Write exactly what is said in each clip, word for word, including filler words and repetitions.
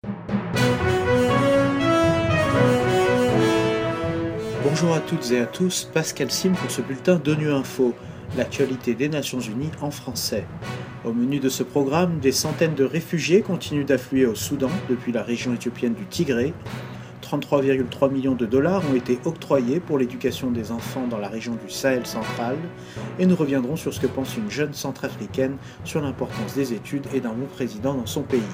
Bonjour à toutes et à tous, Pascal Sim pour ce bulletin d'ONU Info, l'actualité des Nations Unies en français. Au menu de ce programme, des centaines de réfugiés continuent d'affluer au Soudan depuis la région éthiopienne du Tigré. trente-trois virgule trois millions de dollars ont été octroyés pour l'éducation des enfants dans la région du Sahel central. Et nous reviendrons sur ce que pense une jeune centrafricaine sur l'importance des études et d'un bon président dans son pays.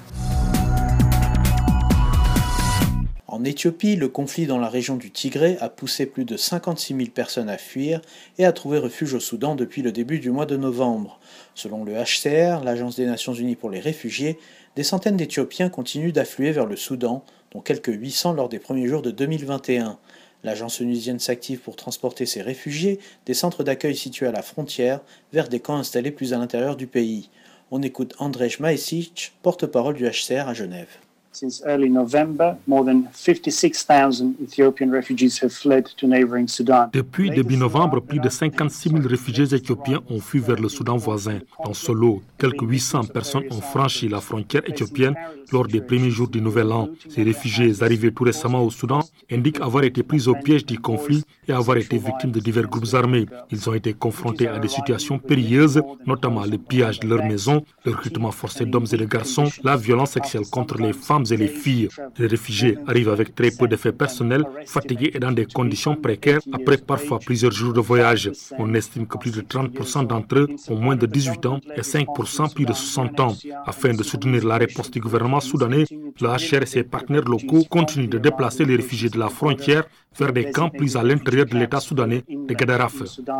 En Éthiopie, le conflit dans la région du Tigré a poussé plus de cinquante-six mille personnes à fuir et à trouver refuge au Soudan depuis le début du mois de novembre. Selon le H C R, l'Agence des Nations Unies pour les réfugiés, des centaines d'Éthiopiens continuent d'affluer vers le Soudan, dont quelques huit cents lors des premiers jours de deux mille vingt et un. L'agence onusienne s'active pour transporter ces réfugiés des centres d'accueil situés à la frontière vers des camps installés plus à l'intérieur du pays. On écoute Andrej Maesic, porte-parole du H C R à Genève. Since early November, more than fifty-six thousand Ethiopian refugees have fled to neighboring Sudan. Depuis début novembre, plus de cinquante-six mille réfugiés éthiopiens ont fui vers le Soudan voisin. Dans ce lot, quelques huit cents personnes ont franchi la frontière éthiopienne lors des premiers jours du Nouvel An. Ces réfugiés arrivés tout récemment au Soudan indiquent avoir été pris au piège du conflit et avoir été victimes de divers groupes armés. Ils ont été confrontés à des situations périlleuses, notamment le pillage de leurs maisons, le recrutement forcé d'hommes et de garçons, la violence sexuelle contre les femmes et les filles. Les réfugiés arrivent avec très peu d'effets personnels, fatigués et dans des conditions précaires après parfois plusieurs jours de voyage. On estime que plus de trente pour cent d'entre eux ont moins de dix-huit ans et cinq pour cent plus de soixante ans. Afin de soutenir la réponse du gouvernement soudanais, le H C R et ses partenaires locaux continuent de déplacer les réfugiés de la frontière vers des camps plus à l'intérieur de l'État soudanais de Gadaraf.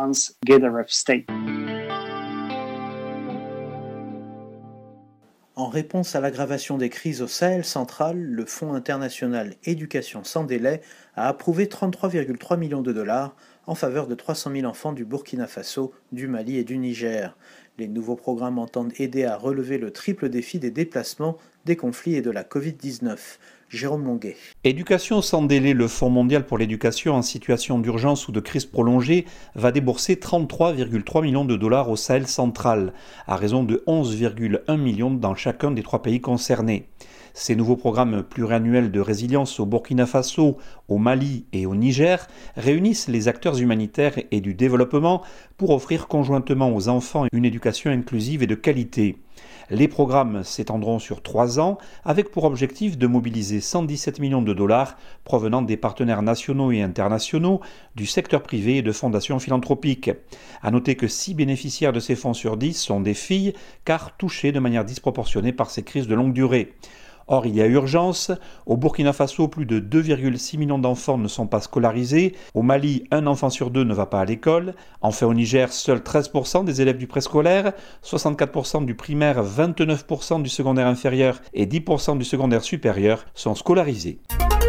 En réponse à l'aggravation des crises au Sahel central, le Fonds international Éducation sans délai a approuvé trente-trois virgule trois millions de dollars en faveur de trois cent mille enfants du Burkina Faso, du Mali et du Niger. Les nouveaux programmes entendent aider à relever le triple défi des déplacements, des conflits et de la covid dix-neuf. Jérôme Longuet. Éducation sans délai, le Fonds mondial pour l'éducation en situation d'urgence ou de crise prolongée va débourser trente-trois virgule trois millions de dollars au Sahel central, à raison de onze virgule un millions dans chacun des trois pays concernés. Ces nouveaux programmes pluriannuels de résilience au Burkina Faso, au Mali et au Niger réunissent les acteurs humanitaires et du développement pour offrir conjointement aux enfants une éducation inclusive et de qualité. Les programmes s'étendront sur trois ans avec pour objectif de mobiliser cent dix-sept millions de dollars provenant des partenaires nationaux et internationaux, du secteur privé et de fondations philanthropiques. À noter que six bénéficiaires de ces fonds sur dix sont des filles, car touchées de manière disproportionnée par ces crises de longue durée. Or, il y a urgence. Au Burkina Faso, plus de deux virgule six millions d'enfants ne sont pas scolarisés. Au Mali, un enfant sur deux ne va pas à l'école. Enfin, au Niger, seuls treize pour cent des élèves du préscolaire, soixante-quatre pour cent du primaire, vingt-neuf pour cent du secondaire inférieur et dix pour cent du secondaire supérieur sont scolarisés.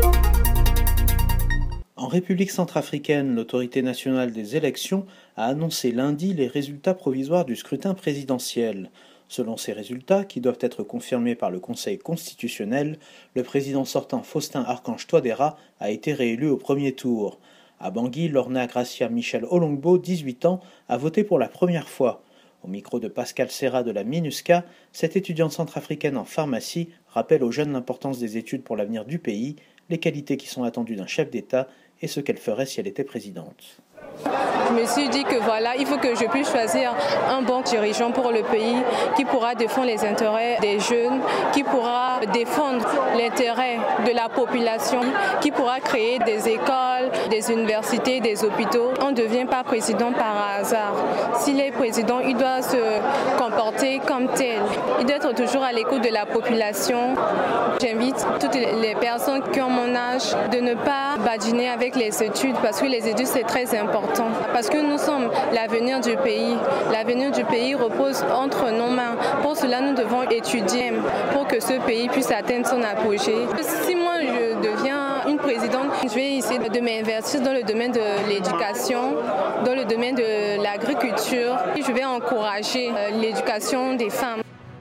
En République centrafricaine, l'autorité nationale des élections a annoncé lundi les résultats provisoires du scrutin présidentiel. Selon ces résultats, qui doivent être confirmés par le Conseil constitutionnel, le président sortant Faustin Archange Touadéra a été réélu au premier tour. À Bangui, Lorna Gracia Michel Olongbo, dix-huit ans, a voté pour la première fois. Au micro de Pascal Serra de la MINUSCA, cette étudiante centrafricaine en pharmacie rappelle aux jeunes l'importance des études pour l'avenir du pays, les qualités qui sont attendues d'un chef d'État et ce qu'elle ferait si elle était présidente. Je me suis dit que voilà, il faut que je puisse choisir un bon dirigeant pour le pays qui pourra défendre les intérêts des jeunes, qui pourra défendre l'intérêt de la population, qui pourra créer des écoles, des universités, des hôpitaux. On ne devient pas président par hasard. S'il est président, il doit se comporter comme tel. Il doit être toujours à l'écoute de la population. J'invite toutes les personnes qui ont mon âge de ne pas badiner avec les études parce que les études c'est très important. Parce que nous sommes l'avenir du pays. L'avenir du pays repose entre nos mains. Pour cela, nous devons étudier pour que ce pays puisse atteindre son apogée. Si moi je deviens une présidente, je vais essayer de m'investir dans le domaine de l'éducation, dans le domaine de l'agriculture. Je vais encourager l'éducation des femmes.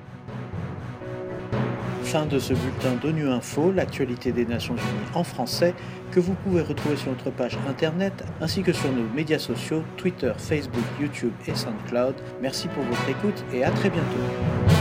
Fin de ce bulletin d'ONU Info, l'actualité des Nations Unies en français, que vous pouvez retrouver sur notre page internet ainsi que sur nos médias sociaux, Twitter, Facebook, YouTube et SoundCloud. Merci pour votre écoute et à très bientôt.